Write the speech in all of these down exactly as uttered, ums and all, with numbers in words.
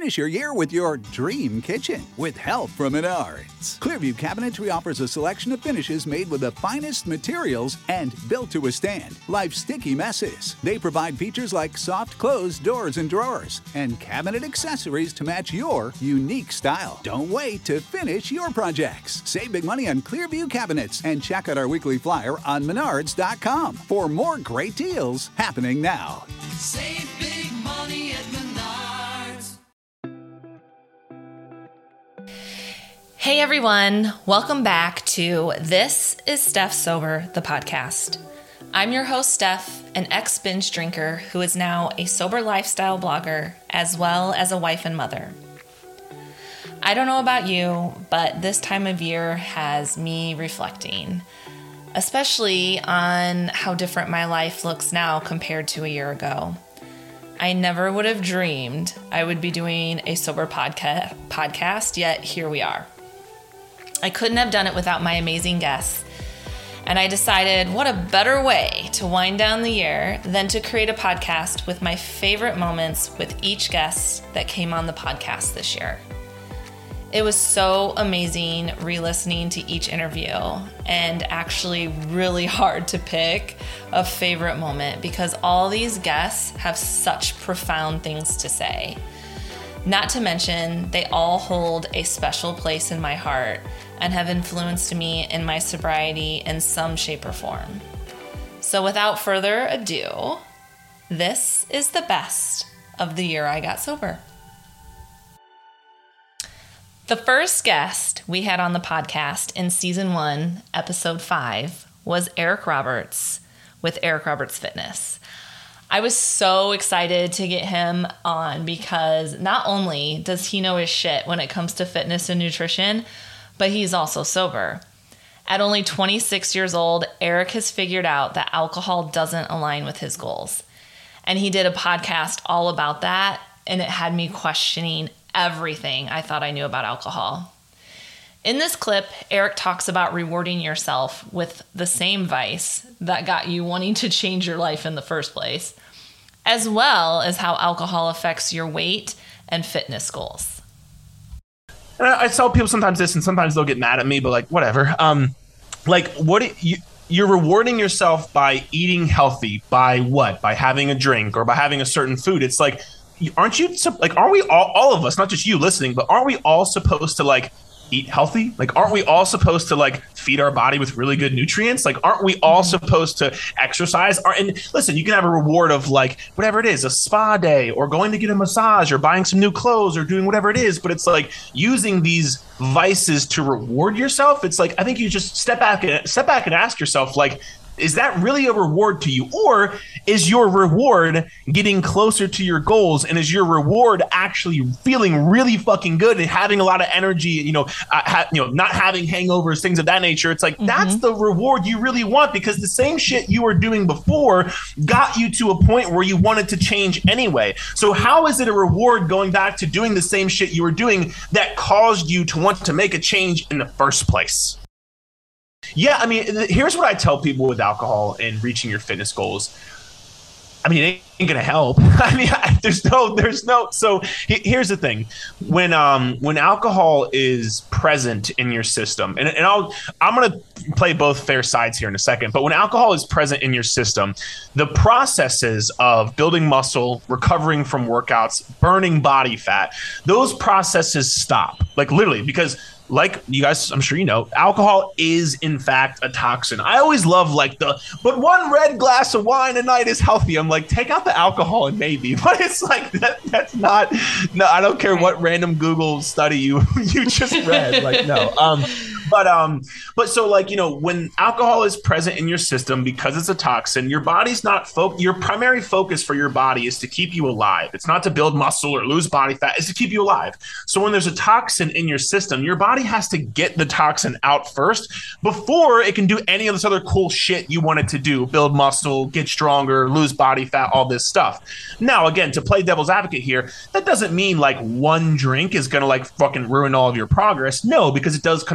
Finish your year with your dream kitchen with help from Menards. Clearview Cabinetry offers a selection of finishes made with the finest materials and built to withstand life's sticky messes. They provide features like soft close doors and drawers and cabinet accessories to match your unique style. Don't wait to finish your projects. Save big money on Clearview cabinets and check out our weekly flyer on menards dot com for more great deals happening now. Save big money at Menards. Hey everyone, welcome back to This is Steph Sober, the podcast. I'm your host, Steph, an ex-binge drinker who is now a sober lifestyle blogger, as well as a wife and mother. I don't know about you, but this time of year has me reflecting, especially on how different my life looks now compared to a year ago. I never would have dreamed I would be doing a sober podca- podcast, yet here we are. I couldn't have done it without my amazing guests, and I decided what a better way to wind down the year than to create a podcast with my favorite moments with each guest that came on the podcast this year. It was so amazing re-listening to each interview and actually really hard to pick a favorite moment because all these guests have such profound things to say. Not to mention, they all hold a special place in my heart and have influenced me in my sobriety in some shape or form. So without further ado, this is the best of the year I got sober. The first guest we had on the podcast in season one, episode five, was Eric Roberts with Eric Roberts Fitness. I was so excited to get him on because not only does he know his shit when it comes to fitness and nutrition, but he's also sober. At only twenty-six years old, Eric has figured out that alcohol doesn't align with his goals. And he did a podcast all about that, and it had me questioning everything I thought I knew about alcohol. In this clip, Eric talks about rewarding yourself with the same vice that got you wanting to change your life in the first place, as well as how alcohol affects your weight and fitness goals. And I, I tell people sometimes this, and sometimes they'll get mad at me, but like, whatever. Um, like, what it, you, you're rewarding yourself by eating healthy, by what? By having a drink or by having a certain food. It's like, aren't you, like, aren't we all, all of us, not just you listening, but aren't we all supposed to, like, eat healthy? Like, aren't we all supposed to, like, feed our body with really good nutrients? Like, aren't we all supposed to exercise? And listen, you can have a reward of, like, whatever it is, a spa day or going to get a massage or buying some new clothes or doing whatever it is. But it's like using these vices to reward yourself. It's like, I think you just step back and step back and ask yourself, like, is that really a reward to you? Or is your reward getting closer to your goals? And is your reward actually feeling really fucking good and having a lot of energy, you know, uh, ha- you know, not having hangovers, things of that nature? It's like, mm-hmm. That's the reward you really want, because the same shit you were doing before got you to a point where you wanted to change anyway. So how is it a reward going back to doing the same shit you were doing that caused you to want to make a change in the first place? Yeah, I mean, here's what I tell people with alcohol and reaching your fitness goals. I mean, it ain't gonna help. I mean, I, there's no, there's no. So he, here's the thing: when um when alcohol is present in your system, and and I'll I'm gonna play both fair sides here in a second. But when alcohol is present in your system, the processes of building muscle, recovering from workouts, burning body fat, those processes stop, like literally, because. Like you guys, I'm sure you know, alcohol is in fact a toxin. I always love like the, but one red glass of wine a night is healthy. I'm like, take out the alcohol and maybe, but it's like that. That's not. No, I don't care what random Google study you you just read. Like no. Um, but um, but so like you know, when alcohol is present in your system because it's a toxin, your body's not fo- Your primary focus for your body is to keep you alive. It's not to build muscle or lose body fat. It's to keep you alive. So when there's a toxin in your system, your body has to get the toxin out first before it can do any of this other cool shit you want it to do. Build muscle, get stronger, lose body fat, all this stuff. Now, again, to play devil's advocate here, that doesn't mean like one drink is going to like fucking ruin all of your progress. No, because it does come down to overall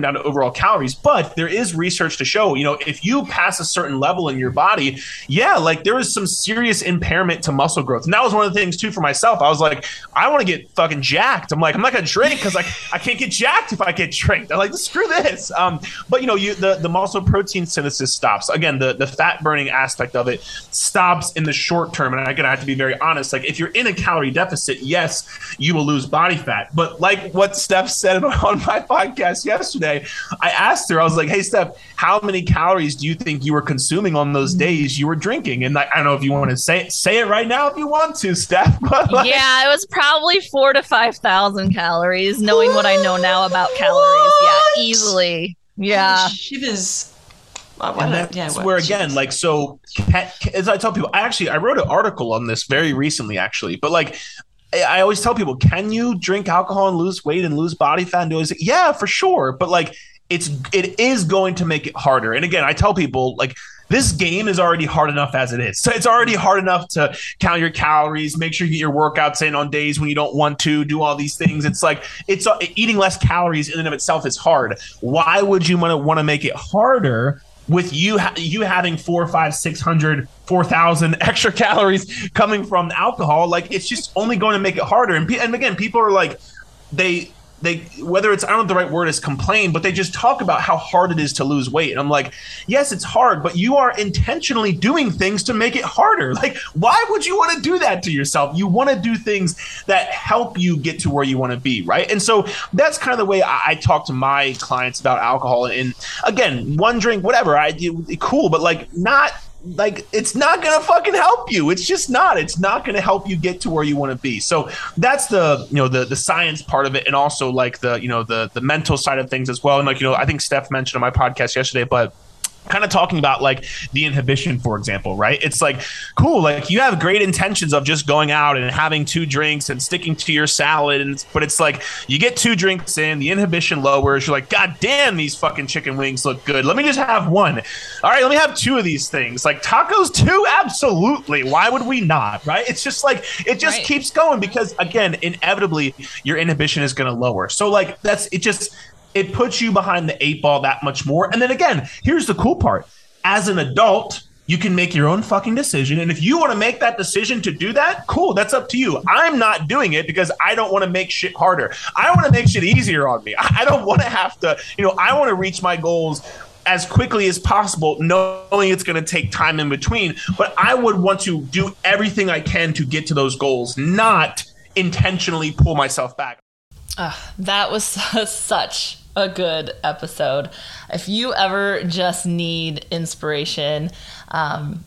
overall calories. But there is research to show, you know, if you pass a certain level in your body, yeah, like there is some serious impairment to muscle growth. And that was one of the things too for myself. I was like, I want to get fucking jacked. I'm like, I'm not gonna drink because like I can't get jacked if I get drinked. I'm like, screw this. Um, but you know, you the, the muscle protein synthesis stops. Again, the, the fat burning aspect of it stops in the short term. And again, I have to be very honest. Like if you're in a calorie deficit, yes, you will lose body fat. But like what Steph said on my podcast yesterday, I asked her, I was like, hey, Steph, how many calories do you think you were consuming on those days you were drinking? And like, I don't know if you want to say, say it right now if you want to, Steph. But like, yeah, it was probably four to five thousand calories, knowing what? what I know now about calories. Yeah, easily. Yeah. She was... And that's yeah, where again, like, so can, as I tell people, I actually I wrote an article on this very recently, actually, but like I always tell people, can you drink alcohol and lose weight and lose body fat? And do always, yeah, for sure, but like it's it is going to make it harder. And again, I tell people like this game is already hard enough as it is. So it's already hard enough to count your calories, make sure you get your workouts in on days when you don't want to, do all these things. It's like it's uh, eating less calories in and of itself is hard. Why would you want to want to make it harder? With you, ha- you having four, five, six hundred, four thousand extra calories coming from alcohol, like it's just only going to make it harder. And, pe- and again, people are like, they, they, whether it's I don't know if the right word is complain, but they just talk about how hard it is to lose weight. And I'm like, yes, it's hard, but you are intentionally doing things to make it harder. Like, why would you want to do that to yourself? You want to do things that help you get to where you want to be, right? And so that's kind of the way I, I talk to my clients about alcohol. And again, one drink, whatever, I do, cool, but like not. Like it's not gonna fucking help you. It's just not. It's not gonna help you get to where you want to be. So that's the you know the the science part of it, and also like the you know the the mental side of things as well. And like you know, I think Steph mentioned on my podcast yesterday, but kind of talking about like the inhibition, for example, right? It's like, cool, like you have great intentions of just going out and having two drinks and sticking to your salad. And but it's like you get two drinks in, the inhibition lowers. You're like, God damn, these fucking chicken wings look good. Let me just have one. All right, let me have two of these things. Like tacos too? Absolutely. Why would we not, right? It's just like, it just right. keeps going because again, inevitably your inhibition is going to lower. So like that's, it just, it puts you behind the eight ball that much more. And then again, here's the cool part. As an adult, you can make your own fucking decision. And if you want to make that decision to do that, cool, that's up to you. I'm not doing it because I don't want to make shit harder. I want to make shit easier on me. I don't want to have to, you know, I want to reach my goals as quickly as possible, knowing it's going to take time in between. But I would want to do everything I can to get to those goals, not intentionally pull myself back. Uh, that was such a good episode. If you ever just need inspiration, um,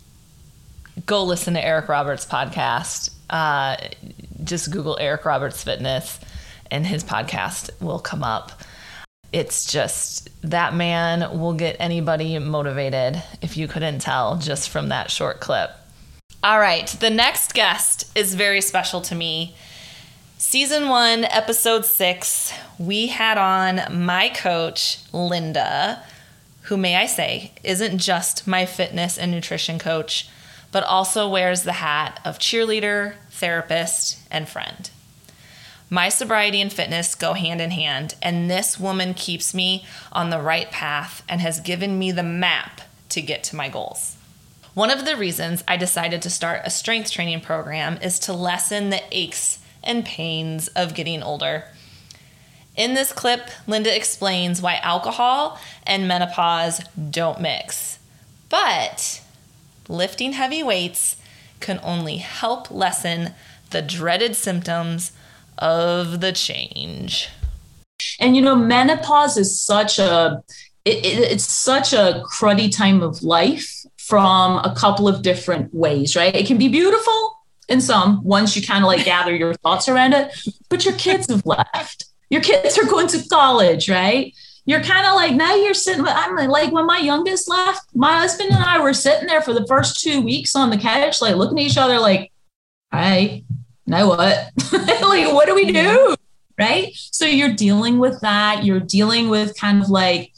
go listen to Eric Roberts' podcast. Uh, just Google Eric Roberts Fitness and his podcast will come up. It's just, that man will get anybody motivated, if you couldn't tell just from that short clip. All right, the next guest is very special to me. Season one, episode six, we had on my coach, Linda, who, may I say, isn't just my fitness and nutrition coach, but also wears the hat of cheerleader, therapist, and friend. My sobriety and fitness go hand in hand, and this woman keeps me on the right path and has given me the map to get to my goals. One of the reasons I decided to start a strength training program is to lessen the aches and pains of getting older. In this clip, Linda explains why alcohol and menopause don't mix. But lifting heavy weights can only help lessen the dreaded symptoms of the change. And you know, menopause is such a it, it, it's such a cruddy time of life from a couple of different ways, right? It can be beautiful in some, once you kind of like gather your thoughts around it, but your kids have left. Your kids are going to college, right? You're kind of like, now you're sitting, I'm like, when my youngest left, my husband and I were sitting there for the first two weeks on the couch, like looking at each other like, all right, now what? Like, what do we do? Right? So you're dealing with that. You're dealing with kind of like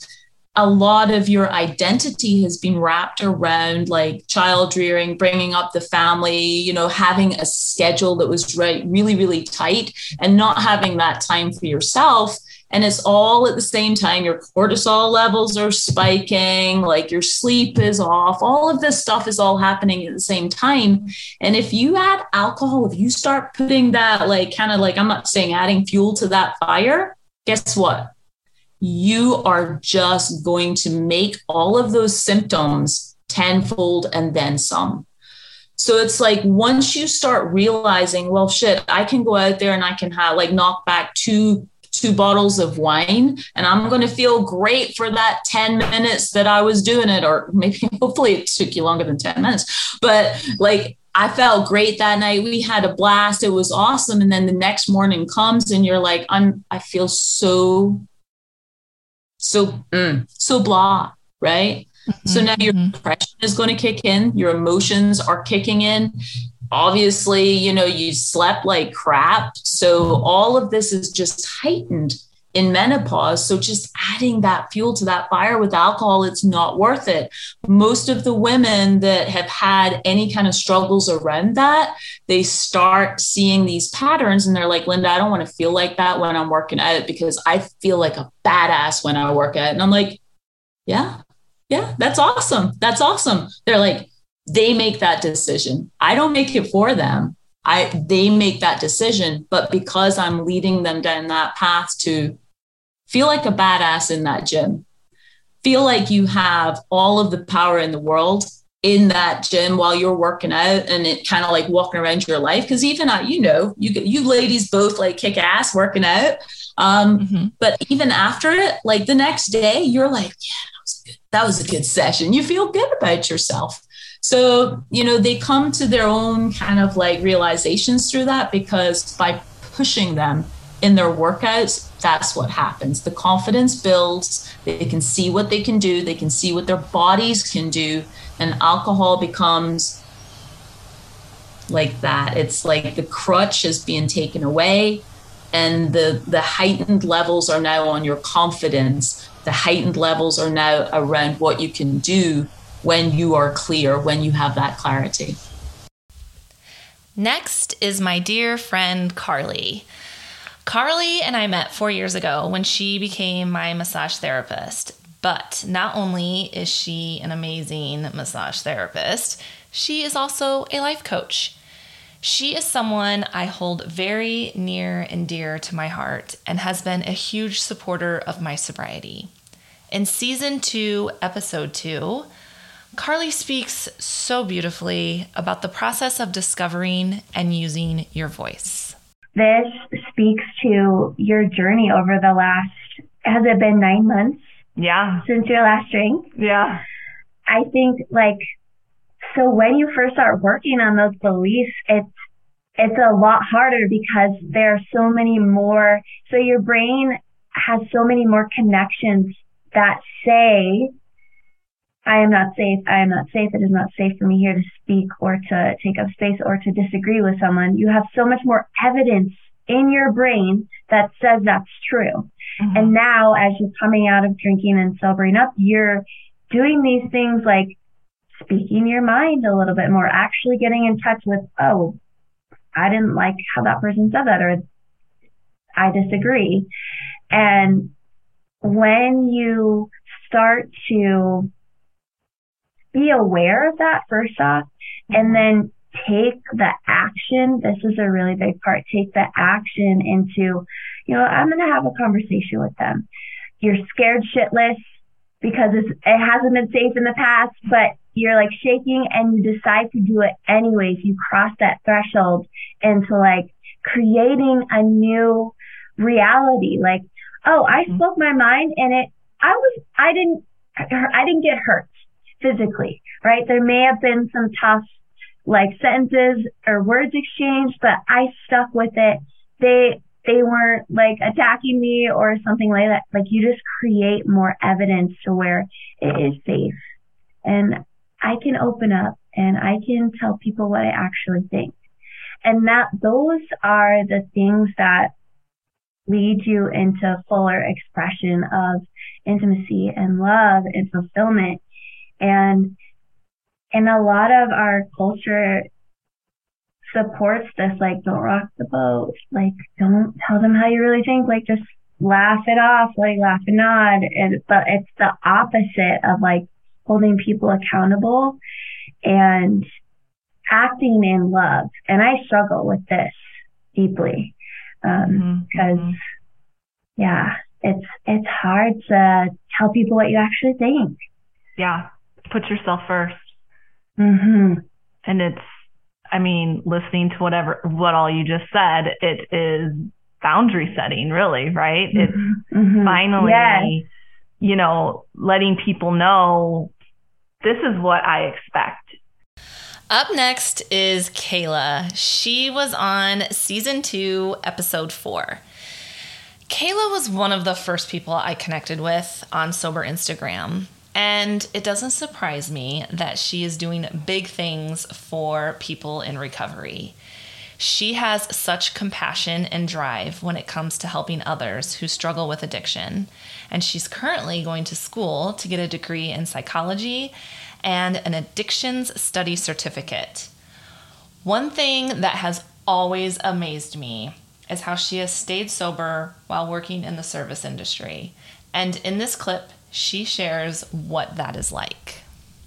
a lot of your identity has been wrapped around like child rearing, bringing up the family, you know, having a schedule that was right, really, really tight, and not having that time for yourself. And it's all at the same time. Your cortisol levels are spiking, like your sleep is off. All of this stuff is all happening at the same time. And if you add alcohol, if you start putting that, like, kind of like, I'm not saying adding fuel to that fire, guess what? You are just going to make all of those symptoms tenfold and then some. So it's like, once you start realizing, well, shit, I can go out there and I can have like knock back two, two bottles of wine and I'm going to feel great for that ten minutes that I was doing it. Or maybe hopefully it took you longer than ten minutes, but like, I felt great that night. We had a blast. It was awesome. And then the next morning comes and you're like, I'm, I feel so So, mm, so blah, right? Mm-hmm. So now your depression is going to kick in. Your emotions are kicking in. Obviously, you know, you slept like crap. So all of this is just heightened in menopause. So just adding that fuel to that fire with alcohol, it's not worth it. Most of the women that have had any kind of struggles around that, they start seeing these patterns and they're like, Linda, I don't want to feel like that when I'm working out because I feel like a badass when I work out. And I'm like, yeah, yeah, that's awesome. That's awesome. They're like, they make that decision. I don't make it for them. I, they make that decision, but because I'm leading them down that path to feel like a badass in that gym, feel like you have all of the power in the world in that gym while you're working out, and it kind of like walking around your life. Cause even, uh, you know, you you ladies both like kick ass working out. Um, mm-hmm. But even after it, like the next day you're like, yeah, that was good. That was a good session. You feel good about yourself. So, you know, they come to their own kind of like realizations through that, because by pushing them in their workouts, that's what happens. The confidence builds. They can see what they can do. They can see what their bodies can do. And alcohol becomes like that. It's like the crutch is being taken away, and the, the heightened levels are now on your confidence. The heightened levels are now around what you can do when you are clear, when you have that clarity. Next is my dear friend, Carly. Carly and I met four years ago when she became my massage therapist. But not only is she an amazing massage therapist, she is also a life coach. She is someone I hold very near and dear to my heart and has been a huge supporter of my sobriety. In season two, episode two, Carly speaks so beautifully about the process of discovering and using your voice. This speaks to your journey over the last, has it been nine months? Yeah. Since your last drink? Yeah. I think like, so when you first start working on those beliefs, it's, it's a lot harder because there are so many more, so your brain has so many more connections that say, I am not safe. I am not safe. It is not safe for me here to speak or to take up space or to disagree with someone. You have so much more evidence in your brain that says that's true. Mm-hmm. And now as you're coming out of drinking and sobering up, you're doing these things like speaking your mind a little bit more, actually getting in touch with, oh, I didn't like how that person said that, or I disagree. And when you start to be aware of that first off, and then take the action. This is a really big part. Take the action into, you know, I'm going to have a conversation with them. You're scared shitless because it's, it hasn't been safe in the past, but you're like shaking and you decide to do it anyways. You cross that threshold into like creating a new reality. Like, oh, I spoke my mind and it, I was, I didn't, I didn't get hurt physically, right? There may have been some tough like sentences or words exchanged, but I stuck with it. They, they weren't like attacking me or something like that. Like you just create more evidence to where it is safe. And I can open up and I can tell people what I actually think. And that those are the things that lead you into fuller expression of intimacy and love and fulfillment. And and a lot of our culture supports this, like, don't rock the boat, like, don't tell them how you really think, like, just laugh it off, like, laugh and nod. And but it's the opposite of, like, holding people accountable and acting in love. And I struggle with this deeply um because mm-hmm. yeah, it's it's hard to tell people what you actually think. Yeah, put yourself first. Mm-hmm. And it's, I mean, listening to whatever, what all you just said, it is boundary setting, really, right? Mm-hmm. It's mm-hmm. finally, yes. you know, letting people know this is what I expect. Up next is Kayla. She was on season two, episode four. Kayla was one of the first people I connected with on Sober Instagram. And it doesn't surprise me that she is doing big things for people in recovery. She has such compassion and drive when it comes to helping others who struggle with addiction. And she's currently going to school to get a degree in psychology and an addictions study certificate. One thing that has always amazed me is how she has stayed sober while working in the service industry. And in this clip, she shares what that is like.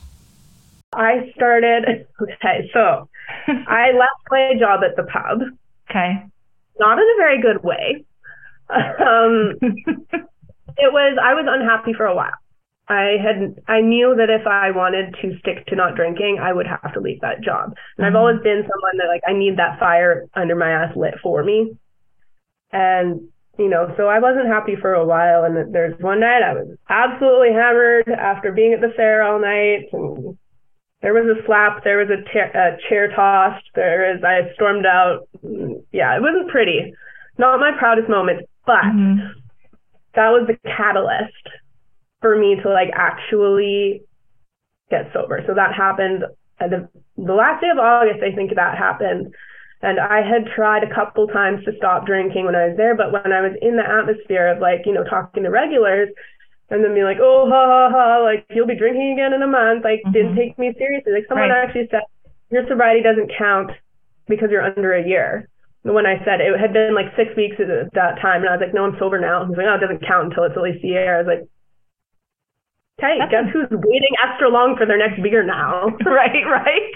I started, okay, so I left my job at the pub. Okay. Not in a very good way. Um, it was, I was unhappy for a while. I had, I knew that if I wanted to stick to not drinking, I would have to leave that job. And mm-hmm. I've always been someone that, like, I need that fire under my ass lit for me. And you know, so I wasn't happy for a while, and there's one night I was absolutely hammered after being at the fair all night, and there was a slap, there was a, ta- a chair tossed, there was, I stormed out. Yeah, it wasn't pretty. Not my proudest moment, but mm-hmm. that was the catalyst for me to, like, actually get sober. So that happened at the, the last day of August, I think that happened. And I had tried a couple times to stop drinking when I was there, but when I was in the atmosphere of, like, you know, talking to regulars and then be like, oh, ha, ha, ha, like, you'll be drinking again in a month, like, mm-hmm. didn't take me seriously. Like, someone right. actually said, your sobriety doesn't count because you're under a year. And when I said it had been, like, six weeks at that time, and I was like, no, I'm sober now. He's like, oh, it doesn't count until it's at least a year. I was like, hey, guess who's waiting extra long for their next beer now? right, right.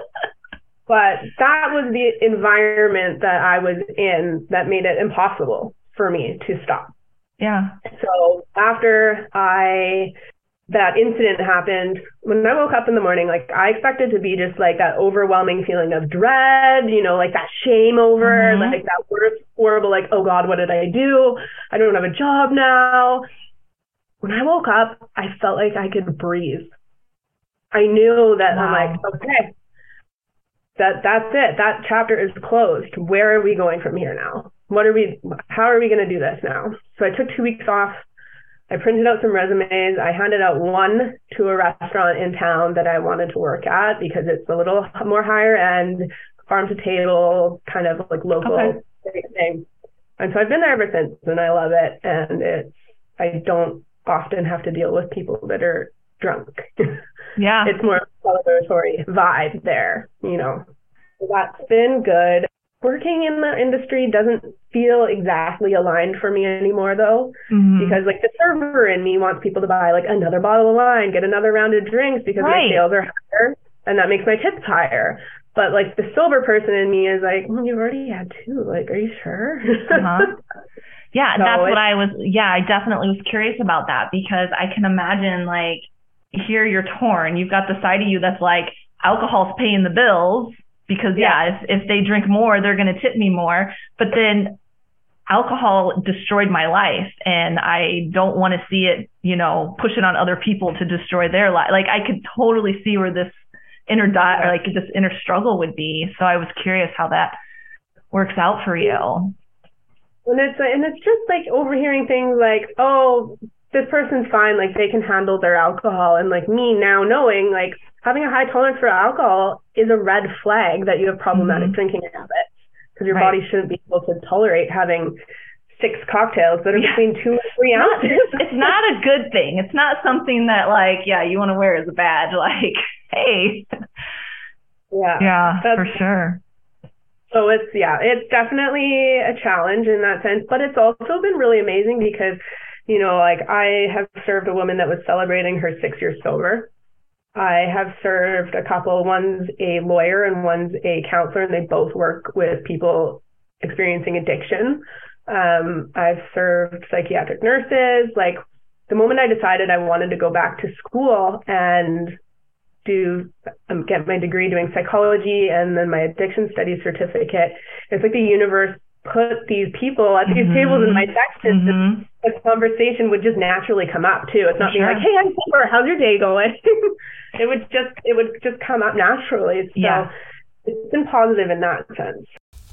But that was the environment that I was in that made it impossible for me to stop. Yeah. So after I, that incident happened, when I woke up in the morning, like, I expected to be just like that overwhelming feeling of dread, you know, like that shame over, mm-hmm. like that worst, horrible, like, oh God, what did I do? I don't have a job now. When I woke up, I felt like I could breathe. I knew that wow. I'm like, okay. That that's it. That chapter is closed. Where are we going from here now? What are we, how are we going to do this now? So I took two weeks off. I printed out some resumes. I handed out one to a restaurant in town that I wanted to work at because it's a little more higher end, farm to table, kind of like local okay. thing. And so I've been there ever since, and I love it. And it's, I don't often have to deal with people that are drunk. Yeah. It's more celebratory vibe there, you know. So that's been good. Working in the industry doesn't feel exactly aligned for me anymore, though, mm-hmm. because, like, the server in me wants people to buy, like, another bottle of wine, get another round of drinks because right. my sales are higher, and that makes my tips higher. But, like, the sober person in me is like, well, you've already had two. Like, are you sure? Uh-huh. Yeah, so that's what I was, yeah, I definitely was curious about that because I can imagine, like, here you're torn. You've got the side of you that's like, alcohol's paying the bills because, yeah, yeah if, if they drink more, they're going to tip me more. But then alcohol destroyed my life, and I don't want to see it, you know, push it on other people to destroy their life. Like, I could totally see where this inner di- or like this inner struggle would be. So I was curious how that works out for you. And it's, and it's just like overhearing things like, oh, this person's fine, like they can handle their alcohol. And like me now knowing, like, having a high tolerance for alcohol is a red flag that you have problematic mm-hmm. drinking habits, because your right. body shouldn't be able to tolerate having six cocktails that are Yeah. between two and three ounces. It's not a good thing. It's not something that like, yeah, you want to wear as a badge. Like, hey. Yeah. Yeah, That's- for sure. So it's, yeah, it's definitely a challenge in that sense, but it's also been really amazing because, you know, like I have served a woman that was celebrating her six years sober. I have served a couple, one's a lawyer and one's a counselor, and they both work with people experiencing addiction. Um, I've served psychiatric nurses. Like the moment I decided I wanted to go back to school and do um, get my degree doing psychology and then my addiction studies certificate, it's like the universe put these people at these Mhm. tables in my section. Mhm. The conversation would just naturally come up too. It's not For being sure. like, hey, I'm sober, how's your day going? it would just it would just come up naturally. So Yeah. it's been positive in that sense.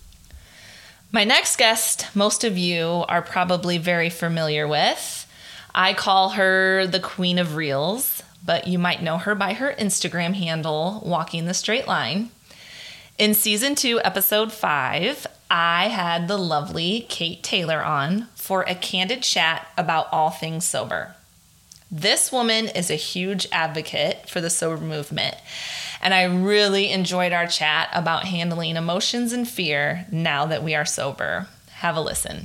My next guest, most of you are probably very familiar with. I call her the Queen of Reels, but you might know her by her Instagram handle, Walking the Straight Line. In season two, episode five, I had the lovely Kate Taylor on for a candid chat about all things sober. This woman is a huge advocate for the sober movement, and I really enjoyed our chat about handling emotions and fear now that we are sober. Have a listen.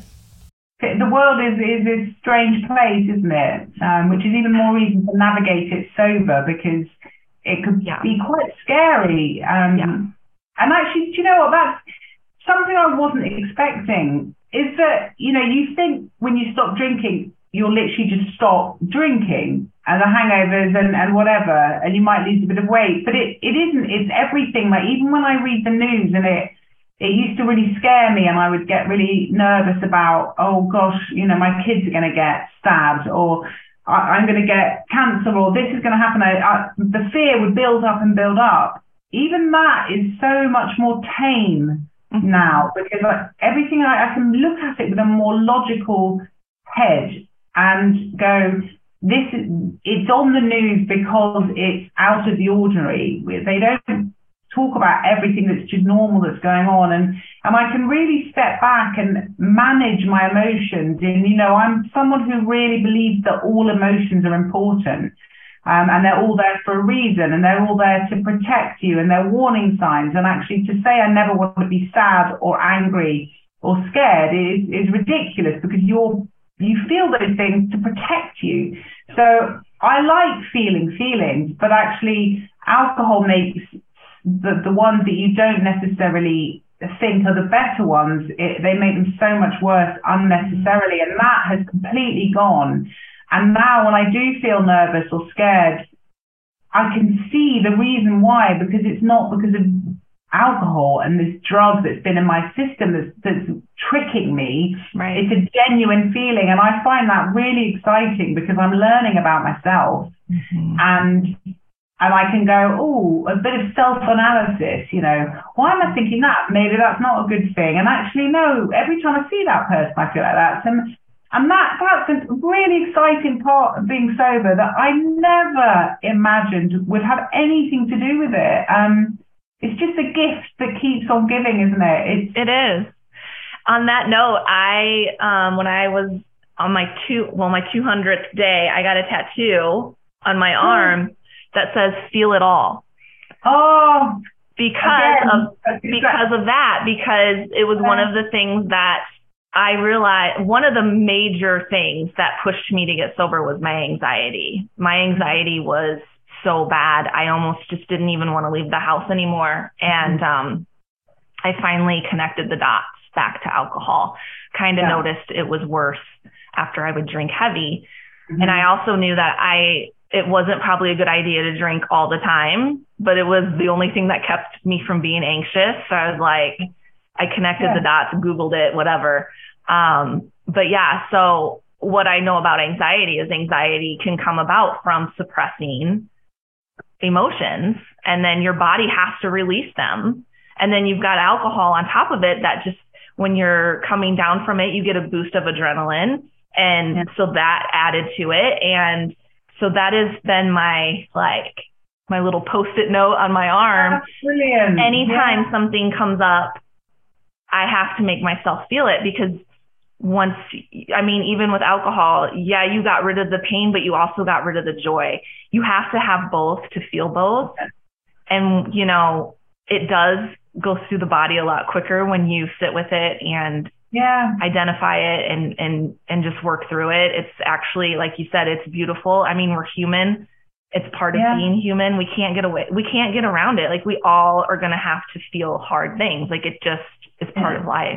The world is, is a strange place, isn't it? Um, which is even more reason to navigate it sober, because it could Yeah. be quite scary. Um, Yeah. And actually, do you know what? That's something I wasn't expecting. Is that, you know, you think when you stop drinking, you'll literally just stop drinking and the hangovers and, and whatever, and you might lose a bit of weight. But it, it isn't. It's everything. Like even when I read the news, and it it used to really scare me, and I would get really nervous about, oh gosh, you know, my kids are going to get stabbed, or I, I'm going to get cancer, or this is going to happen. I, I, the fear would build up and build up. Even that is so much more tame now, because like, everything I, I can look at it with a more logical head and go, this is, it's on the news because it's out of the ordinary. They don't talk about everything that's just normal that's going on, and and I can really step back and manage my emotions. And you know, I'm someone who really believes that all emotions are important, um, and they're all there for a reason, and they're all there to protect you, and they're warning signs. And actually, to say I never want to be sad or angry or scared is is ridiculous, because you're you feel those things to protect you. So I like feeling feelings, but actually, alcohol makes the the ones that you don't necessarily think are the better ones, it, they make them so much worse unnecessarily, and that has completely gone. And now when I do feel nervous or scared, I can see the reason why, because it's not because of alcohol and this drug that's been in my system that's, that's tricking me. Right. It's a genuine feeling, and I find that really exciting because I'm learning about myself. Mm-hmm. and And I can go, oh, a bit of self-analysis, you know, why am I thinking that? Maybe that's not a good thing. And actually, no, every time I see that person, I feel like that. And, and that that's a really exciting part of being sober that I never imagined would have anything to do with it. Um, it's just a gift that keeps on giving, isn't it? It's, It is. On that note, I, um, when I was on my two, well, my two hundredth day, I got a tattoo on my arm that says "Feel It All." Oh, because again, of because of that, because it was one of the things that I realized. One of the major things that pushed me to get sober was my anxiety. My anxiety was so bad, I almost just didn't even want to leave the house anymore. And um, I finally connected the dots back to alcohol. Kind of Yeah. noticed it was worse after I would drink heavy. Mm-hmm. And I also knew that I it wasn't probably a good idea to drink all the time, but it was the only thing that kept me from being anxious. So I was like, I connected Yeah. the dots, Googled it, whatever. Um, but yeah, so what I know about anxiety is anxiety can come about from suppressing emotions, and then your body has to release them. And then you've got alcohol on top of it that just, when you're coming down from it, you get a boost of adrenaline. And Yeah. so that added to it. And so that has been my, like, my little post-it note on my arm. That's brilliant. Anytime Yeah. something comes up, I have to make myself feel it, because once, I mean, even with alcohol, yeah, you got rid of the pain, but you also got rid of the joy. You have to have both to feel both. And, you know, it does go through the body a lot quicker when you sit with it and yeah, identify it and, and, and just work through it. It's actually, like you said, it's beautiful. I mean, we're human. It's part of yeah. being human. We can't get away. We can't get around it. Like, we all are going to have to feel hard things. Like, it just is part yeah. of life.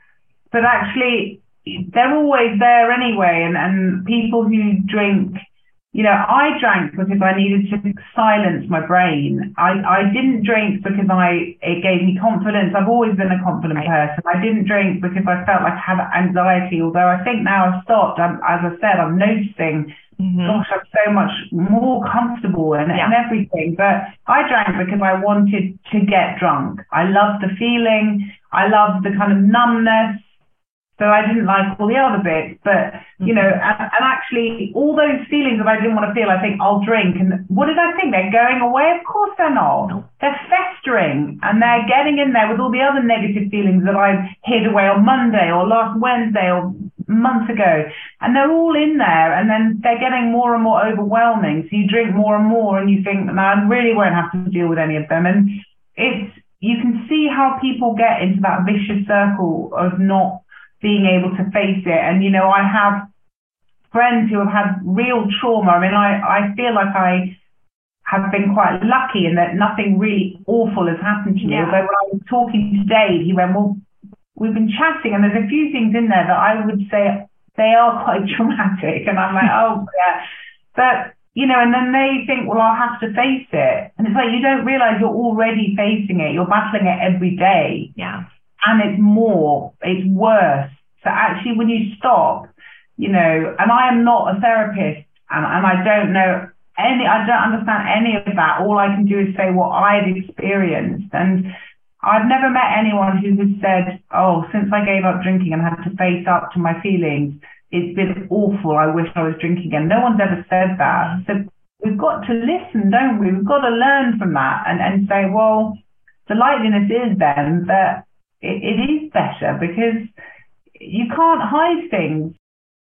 But actually, they're always there anyway. And, and people who drink, you know, I drank because I needed to silence my brain. I, I didn't drink because I it gave me confidence. I've always been a confident person. I didn't drink because I felt like I had anxiety, although I think now I've stopped. I'm, as I said, I'm noticing, mm-hmm. gosh, I'm so much more comfortable and, yeah. and everything. But I drank because I wanted to get drunk. I loved the feeling. I loved the kind of numbness. So I didn't like all the other bits, but, you know, and, and actually all those feelings that I didn't want to feel, I think I'll drink. And what did I think? They're going away? Of course they're not. They're festering and they're getting in there with all the other negative feelings that I've hid away on Monday or last Wednesday or a month ago. And they're all in there and then they're getting more and more overwhelming. So you drink more and more and you think, no, I really won't have to deal with any of them. And it's, you can see how people get into that vicious circle of not being able to face it. And, you know, I have friends who have had real trauma. I mean, I, I feel like I have been quite lucky in that nothing really awful has happened to me. Yeah. Although when I was talking to Dave, he went, well, we've been chatting and there's a few things in there that I would say they are quite traumatic. And I'm like, oh, yeah. But, you know, and then they think, well, I'll have to face it. And it's like, you don't realize you're already facing it. You're battling it every day. Yeah. And it's more, it's worse. So actually, when you stop, you know, and I am not a therapist and, and I don't know any, I don't understand any of that. All I can do is say what I've experienced. And I've never met anyone who has said, oh, since I gave up drinking and had to face up to my feelings, it's been awful. I wish I was drinking again. No one's ever said that. So we've got to listen, don't we? We've got to learn from that and, and say, well, the likeliness is then that it, it is better because you can't hide things.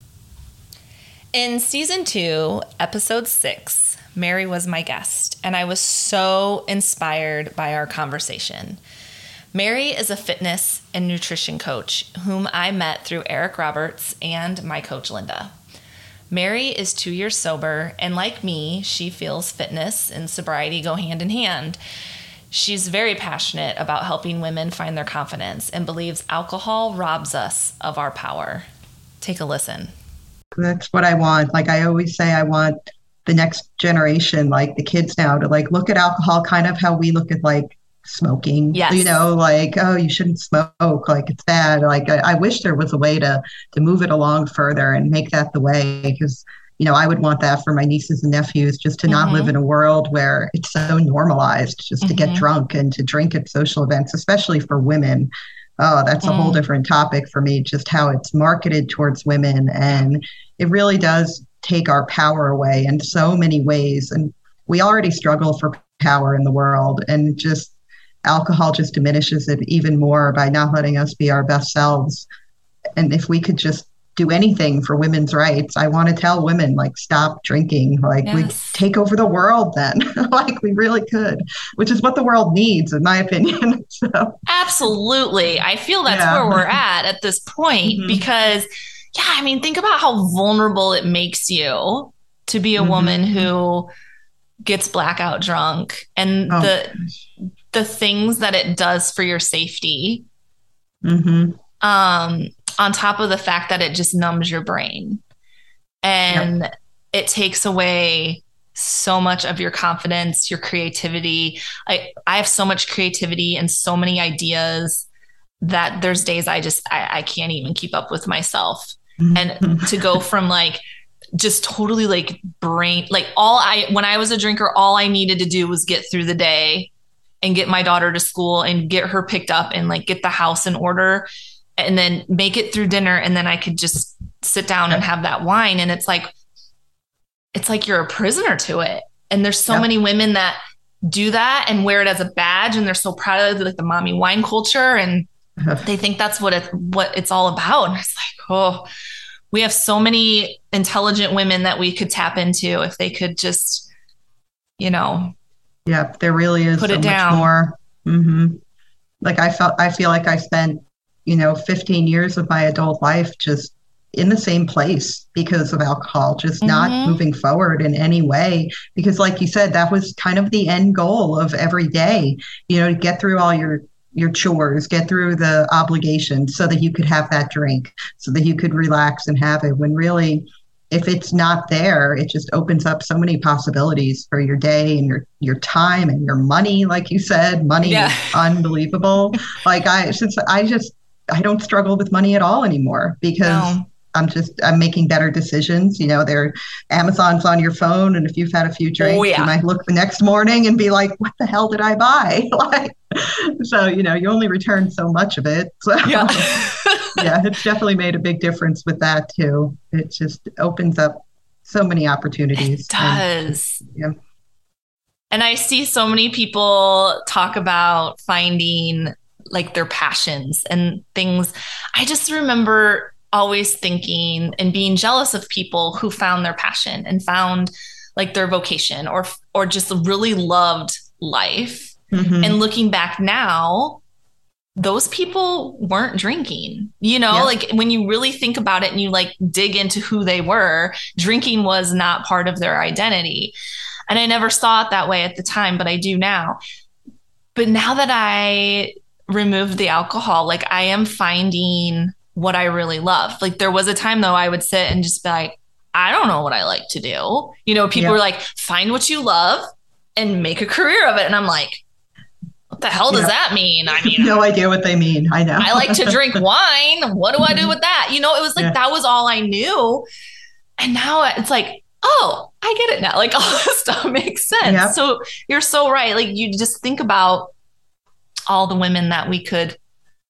In season two, episode six, Mary was my guest, and I was so inspired by our conversation. Mary is a fitness and nutrition coach whom I met through Eric Roberts and my coach, Linda. Mary is two years sober, and like me, she feels fitness and sobriety go hand in hand. She's very passionate about helping women find their confidence and believes alcohol robs us of our power. Take a listen. That's what I want. Like I always say, I want the next generation, like the kids now, to like look at alcohol kind of how we look at like smoking. Yes. You know, like, oh, you shouldn't smoke, like it's bad. Like I, I wish there was a way to to move it along further and make that the way, because you know, I would want that for my nieces and nephews, just to mm-hmm. not live in a world where it's so normalized just mm-hmm. to get drunk and to drink at social events, especially for women. Oh, that's mm. a whole different topic for me, just how it's marketed towards women. And it really does take our power away in so many ways. And we already struggle for power in the world, and just alcohol just diminishes it even more by not letting us be our best selves. And if we could just do anything for women's rights, I want to tell women, like, stop drinking. Like, yes. we take over the world then. Like, we really could, which is what the world needs, in my opinion. So. Absolutely. I feel that's yeah. where we're at at this point, mm-hmm. because, yeah, I mean, think about how vulnerable it makes you to be a mm-hmm. woman who gets blackout drunk, and oh. the the things that it does for your safety. Mm-hmm. Um, on top of the fact that it just numbs your brain, and yep. it takes away so much of your confidence, your creativity. I, I have so much creativity and so many ideas that there's days I just, I, I can't even keep up with myself. And to go from like, just totally like brain, like all I, when I was a drinker, all I needed to do was get through the day and get my daughter to school and get her picked up and like get the house in order, and then make it through dinner. And then I could just sit down and have that wine. And it's like, it's like you're a prisoner to it. And there's so yep. many women that do that and wear it as a badge. And they're so proud of like the mommy wine culture. And They think that's what it what it's all about. And it's like, oh, we have so many intelligent women that we could tap into if they could just, you know. Yeah, there really is put so it down. much more. Mm-hmm. Like I felt, I feel like I spent, you know, fifteen years of my adult life just in the same place because of alcohol, just mm-hmm. not moving forward in any way. Because like you said, that was kind of the end goal of every day, you know, to get through all your your chores, get through the obligations so that you could have that drink, so that you could relax and have it. When really, if it's not there, it just opens up so many possibilities for your day and your, your time and your money. Like you said, money yeah. is unbelievable. Like I, since I just, I don't struggle with money at all anymore because no. I'm just, I'm making better decisions. You know, there Amazon's on your phone. And if you've had a few drinks, oh, yeah. you might look the next morning and be like, what the hell did I buy? Like, so, you know, you only return so much of it. So yeah. yeah, it's definitely made a big difference with that too. It just opens up so many opportunities. It does. And, yeah. And I see so many people talk about finding like their passions and things. I just remember always thinking and being jealous of people who found their passion and found like their vocation or, or just really loved life. Mm-hmm. And looking back now, those people weren't drinking, you know, yeah. like when you really think about it and you like dig into who they were, drinking was not part of their identity. And I never saw it that way at the time, but I do now. But now that I removed the alcohol, like I am finding what I really love. Like there was a time though, I would sit and just be like, I don't know what I like to do. You know, people yeah. were like, find what you love and make a career of it. And I'm like, what the hell does yeah. that mean? I mean, no idea what they mean. I know. I like to drink wine. What do I do with that? You know, it was like, yeah. that was all I knew. And now it's like, oh, I get it now. Like all this stuff makes sense. Yep. So you're so right. Like you just think about all the women that we could,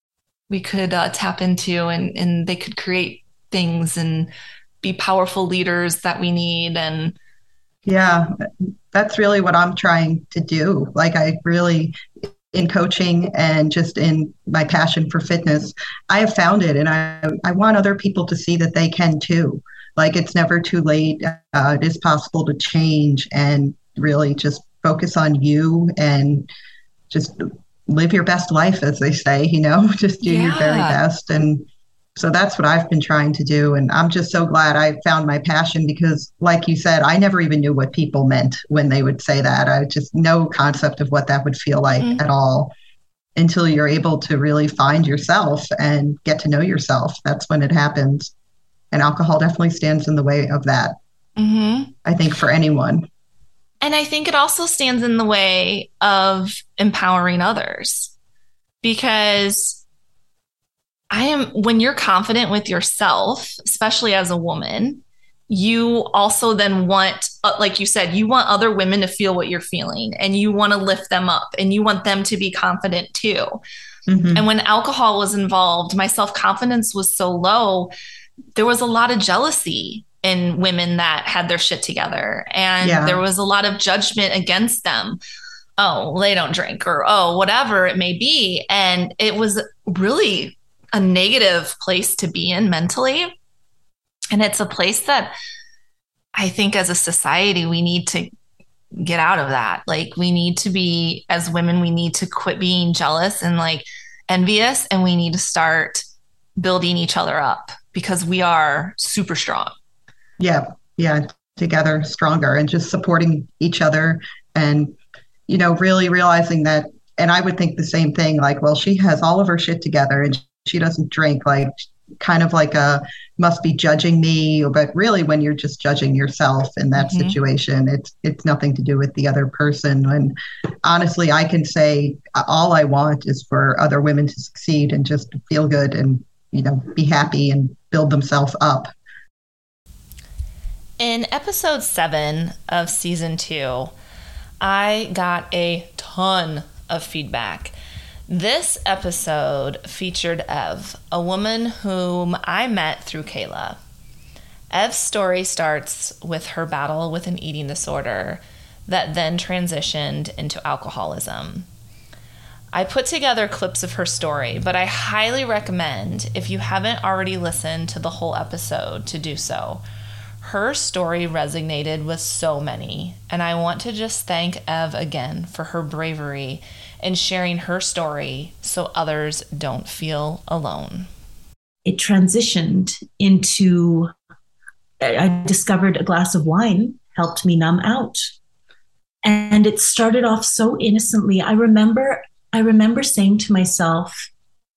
we could uh, tap into and, and they could create things and be powerful leaders that we need. And yeah, that's really what I'm trying to do. Like I really, in coaching and just in my passion for fitness, I have found it. And I, I want other people to see that they can too. Like it's never too late. Uh, it is possible to change and really just focus on you and just live your best life, as they say, you know, just do yeah. your very best. And so that's what I've been trying to do. And I'm just so glad I found my passion because like you said, I never even knew what people meant when they would say that. I just no concept of what that would feel like mm-hmm. at all until you're able to really find yourself and get to know yourself. That's when it happens. And alcohol definitely stands in the way of that. Mm-hmm. I think for anyone. And I think it also stands in the way of empowering others because I am, when you're confident with yourself, especially as a woman, you also then want, like you said, you want other women to feel what you're feeling and you want to lift them up and you want them to be confident too. Mm-hmm. And when alcohol was involved, my self-confidence was so low. There was a lot of jealousy in women that had their shit together. And yeah. there was a lot of judgment against them. Oh, they don't drink or, oh, whatever it may be. And it was really a negative place to be in mentally. And it's a place that I think as a society, we need to get out of that. Like we need to be, as women, we need to quit being jealous and like envious. And we need to start building each other up because we are super strong. Yeah. Yeah. Together stronger and just supporting each other and, you know, really realizing that. And I would think the same thing, like, well, she has all of her shit together and she doesn't drink, like kind of like a must be judging me. But really when you're just judging yourself in that mm-hmm. situation, it's, it's nothing to do with the other person. And honestly, I can say all I want is for other women to succeed and just feel good and, you know, be happy and build themselves up. In episode seven of season two, I got a ton of feedback. This episode featured Ev, a woman whom I met through Kayla. Ev's story starts with her battle with an eating disorder that then transitioned into alcoholism. I put together clips of her story, but I highly recommend, if you haven't already listened to the whole episode, to do so. Her story resonated with so many, and I want to just thank Ev again for her bravery in sharing her story so others don't feel alone. It transitioned into, I discovered a glass of wine helped me numb out. And it started off so innocently. I remember, I remember saying to myself,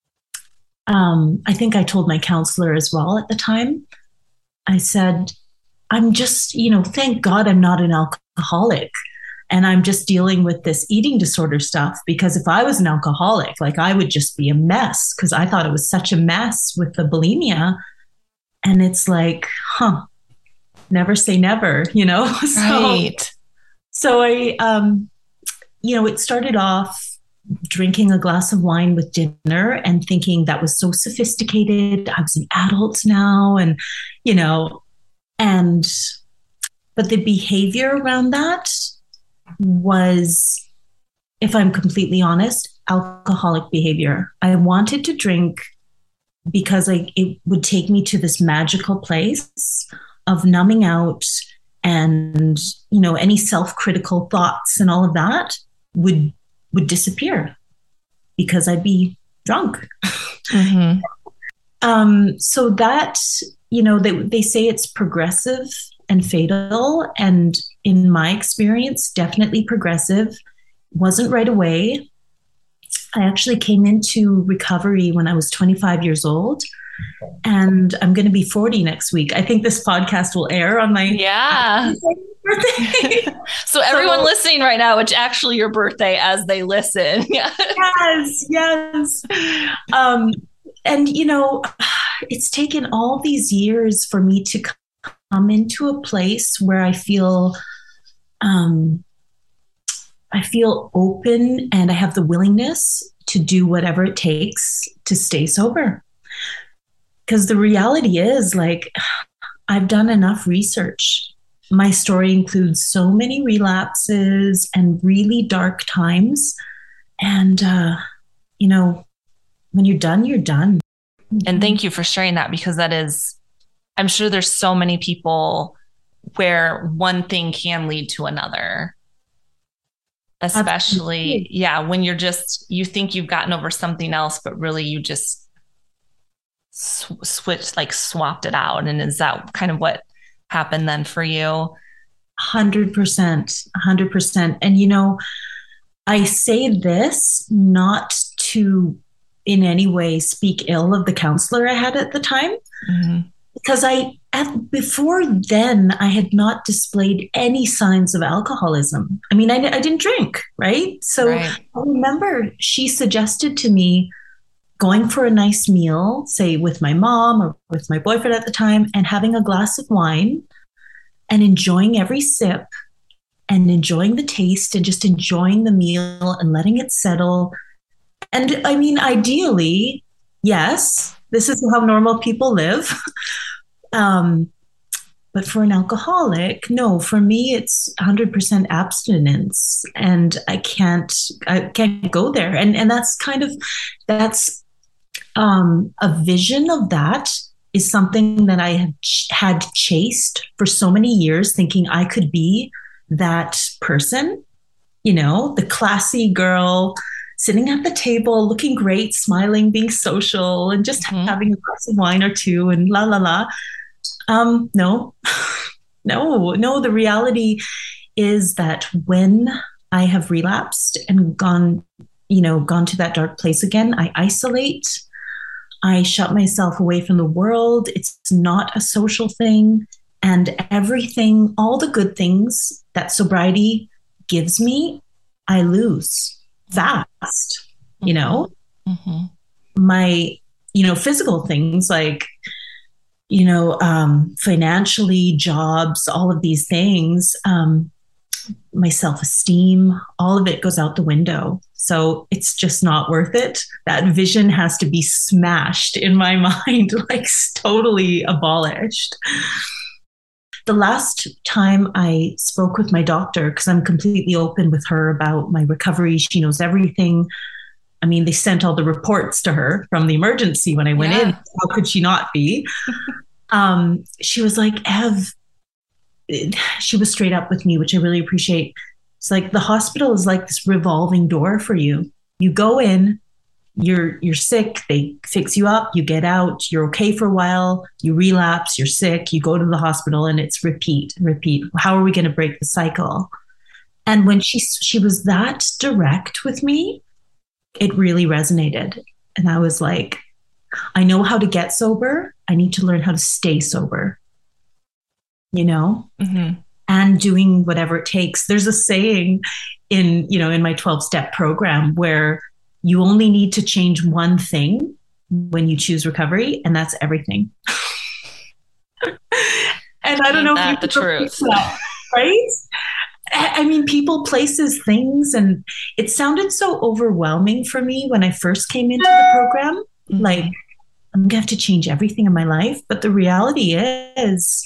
um, I think I told my counselor as well at the time, I said, I'm just, you know, thank God I'm not an alcoholic and I'm just dealing with this eating disorder stuff, because if I was an alcoholic, like I would just be a mess, because I thought it was such a mess with the bulimia. And it's like, huh, never say never, you know? Right. So, so I, um, you know, it started off drinking a glass of wine with dinner and thinking that was so sophisticated. I was an adult now, and, you know, and, but the behavior around that was, if I'm completely honest, alcoholic behavior. I wanted to drink because I, it would take me to this magical place of numbing out, and, you know, any self-critical thoughts and all of that would, would disappear because I'd be drunk. Mm-hmm. um, so that, you know, they, they say it's progressive and fatal. And in my experience, definitely progressive. Wasn't right away. I actually came into recovery when I was twenty-five years old, and I'm going to be forty next week. I think this podcast will air on my yeah. birthday. So everyone So, listening right now, it's actually your birthday as they listen. yes, yes. Um, and, you know, it's taken all these years for me to come into a place where I feel, um, I feel open and I have the willingness to do whatever it takes to stay sober. Because the reality is, like, I've done enough research. My story includes so many relapses and really dark times. And, uh, you know, when you're done, you're done. And thank you for sharing that, because that is, I'm sure there's so many people where one thing can lead to another. Especially, Absolutely. yeah, when you're just, you think you've gotten over something else, but really you just sw- switched, like swapped it out. And is that kind of what happened then for you? one hundred percent, one hundred percent. And, you know, I say this not to in any way speak ill of the counselor I had at the time, mm-hmm. because I, at, before then, I had not displayed any signs of alcoholism. I mean, I, I didn't drink, right? So right. I remember she suggested to me going for a nice meal, say with my mom or with my boyfriend at the time, and having a glass of wine and enjoying every sip and enjoying the taste and just enjoying the meal and letting it settle. And I mean, ideally, yes, this is how normal people live. Um, but for an alcoholic, no, for me, it's one hundred percent abstinence, and I can't, I can't go there. And, and that's kind of, that's um, a vision of that is something that I had, had chased for so many years, thinking I could be that person, you know, the classy girl sitting at the table, looking great, smiling, being social, and just mm-hmm. having a glass of wine or two and la, la, la. Um, no, no, no. The reality is that when I have relapsed and gone, you know, gone to that dark place again, I isolate. I shut myself away from the world. It's not a social thing. And everything, all the good things that sobriety gives me, I lose fast, you know, mm-hmm. my, you know, physical things like, you know, um, financially, jobs, all of these things, um, my self-esteem, all of it goes out the window. So it's just not worth it. That vision has to be smashed in my mind, like totally abolished. The last time I spoke with my doctor, because I'm completely open with her about my recovery, she knows everything. I mean, they sent all the reports to her from the emergency when I went Yeah. in. How could she not be? um, she was like, Ev, she was straight up with me, which I really appreciate. It's like the hospital is like this revolving door for you. You go in, you're you're sick, they fix you up, you get out, you're okay for a while, you relapse, you're sick, you go to the hospital, and it's repeat, repeat. How are we going to break the cycle? And when she she was that direct with me, it really resonated. And I was like, I know how to get sober. I need to learn how to stay sober, you know, Mm-hmm. and doing whatever it takes. There's a saying in, you know, in my twelve step program where you only need to change one thing when you choose recovery, and that's everything. And I don't know Ain't if that the truth. that, right? I mean, people, places, things, and it sounded so overwhelming for me when I first came into the program. Mm-hmm. Like, I'm gonna have to change everything in my life. But the reality is,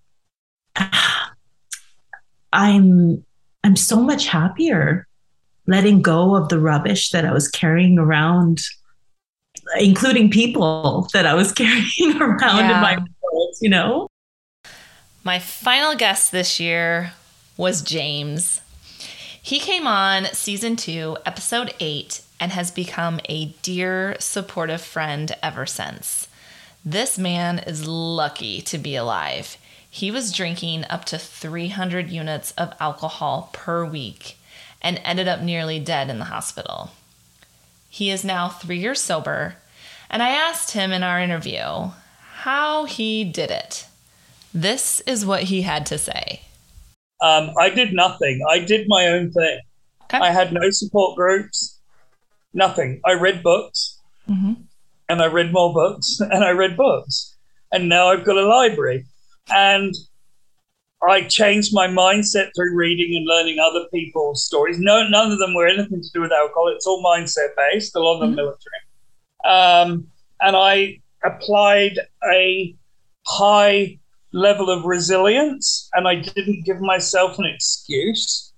I'm I'm so much happier letting go of the rubbish that I was carrying around, including people that I was carrying around Yeah. in my world, you know? My final guest this year was James. He came on season two, episode eight, and has become a dear, supportive friend ever since. This man is lucky to be alive. He was drinking up to three hundred units of alcohol per week and ended up nearly dead in the hospital. He is now three years sober, and I asked him in our interview how he did it. This is what he had to say. Um, I did nothing. I did my own thing. Okay. I had no support groups, nothing. I read books, Mm-hmm. and I read more books, and I read books. And now I've got a library. And I changed my mindset through reading and learning other people's stories. No, none of them were anything to do with alcohol. It's all mindset based, a lot of them Mhm. military. Um, and I applied a high level of resilience, and I didn't give myself an excuse.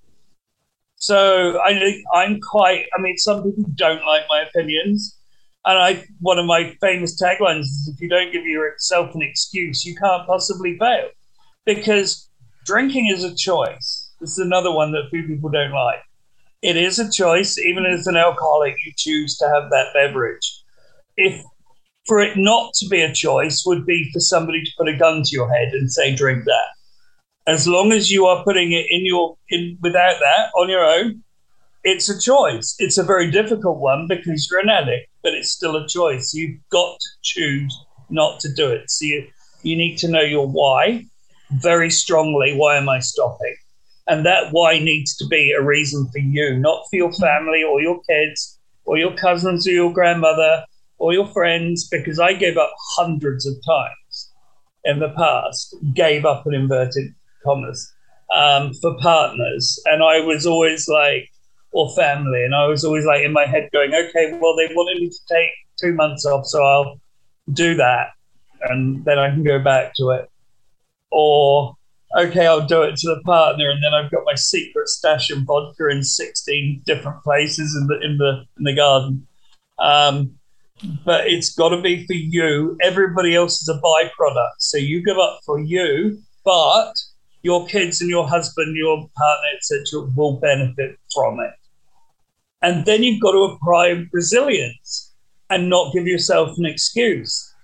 So I, I'm quite, I mean, some people don't like my opinions. And I, one of my famous taglines is, if you don't give yourself an excuse, you can't possibly fail. Because drinking is a choice. This is another one that few people don't like. It is a choice. Even as an alcoholic, you choose to have that beverage. If for it not to be a choice would be for somebody to put a gun to your head and say, drink that. As long as you are putting it in your, in without that on your own, it's a choice. It's a very difficult one because you're an addict, but it's still a choice. You've got to choose not to do it. So you, you need to know your why very strongly. Why am I stopping? And that why needs to be a reason for you, not for your family or your kids or your cousins or your grandmother or your friends, because I gave up hundreds of times in the past, gave up in inverted commas, um, for partners. And I was always like, or family, and I was always like in my head going, okay, well, they wanted me to take two months off, so I'll do that, and then I can go back to it. Or, okay, I'll do it to the partner, and then I've got my secret stash of vodka in sixteen different places in the in the in the garden. Um, but it's got to be for you. Everybody else is a byproduct, so you give up for you, but your kids and your husband, your partner, et cetera, will benefit from it. And then you've got to apply resilience and not give yourself an excuse.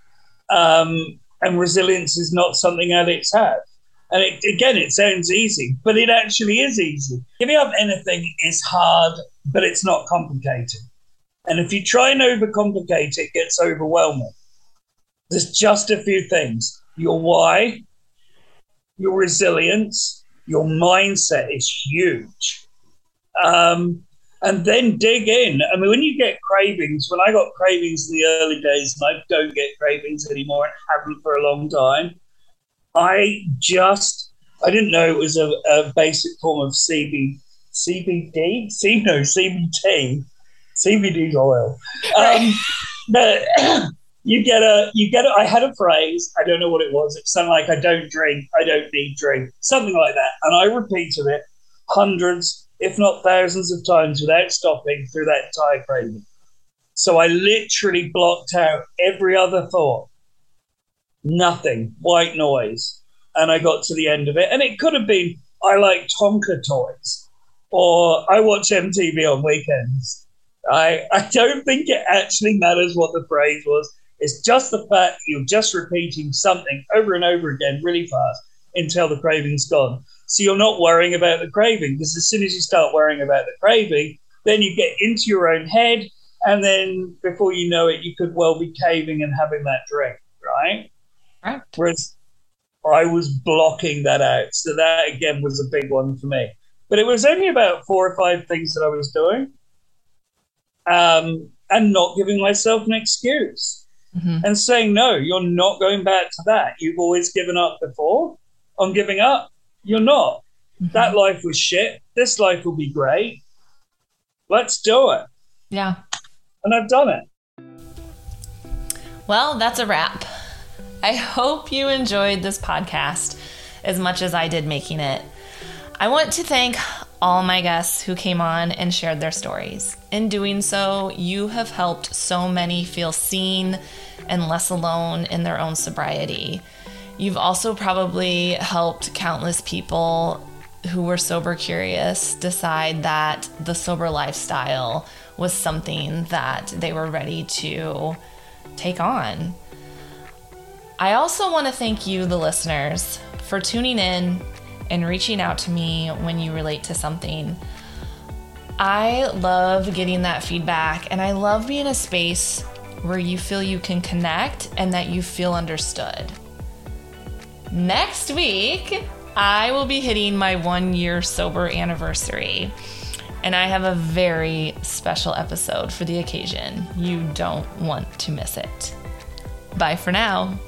Um, and resilience is not something addicts have. And it, again, it sounds easy, but it actually is easy. Giving up anything is hard, but it's not complicated. And if you try and overcomplicate it, it gets overwhelming. There's just a few things. Your why, your resilience, your mindset is huge. Um, and then dig in. I mean, when you get cravings, when I got cravings in the early days, and I don't get cravings anymore and haven't for a long time, I just, I didn't know it was a, a basic form of C B, C B D? C, no, C B T. C B D oil. Um, but you get a, you get a, I had a phrase, I don't know what it was. It's something like, I don't drink, I don't need drink, something like that. And I repeated it hundreds, if not thousands of times without stopping through that entire craving. So I literally blocked out every other thought. Nothing, white noise. And I got to the end of it. And it could have been, I like Tonka toys, or I watch M T V on weekends. I, I don't think it actually matters what the phrase was. It's just the fact you're just repeating something over and over again really fast until the craving's gone. So you're not worrying about the craving, because as soon as you start worrying about the craving, then you get into your own head, and then before you know it, you could well be caving and having that drink, right? Right. Whereas I was blocking that out. So that, again, was a big one for me. But it was only about four or five things that I was doing, um, and not giving myself an excuse. Mm-hmm. And saying, no, you're not going back to that. You've always given up before. On giving up, you're not. Mm-hmm. That life was shit. This life will be great. Let's do it. Yeah. And I've done it. Well, that's a wrap. I hope you enjoyed this podcast as much as I did making it. I want to thank all my guests who came on and shared their stories. In doing so, you have helped so many feel seen and less alone in their own sobriety. You've also probably helped countless people who were sober curious decide that the sober lifestyle was something that they were ready to take on. I also want to thank you, the listeners, for tuning in and reaching out to me when you relate to something. I love getting that feedback, and I love being in a space where you feel you can connect and that you feel understood. Next week, I will be hitting my one year sober anniversary, and I have a very special episode for the occasion. You don't want to miss it. Bye for now.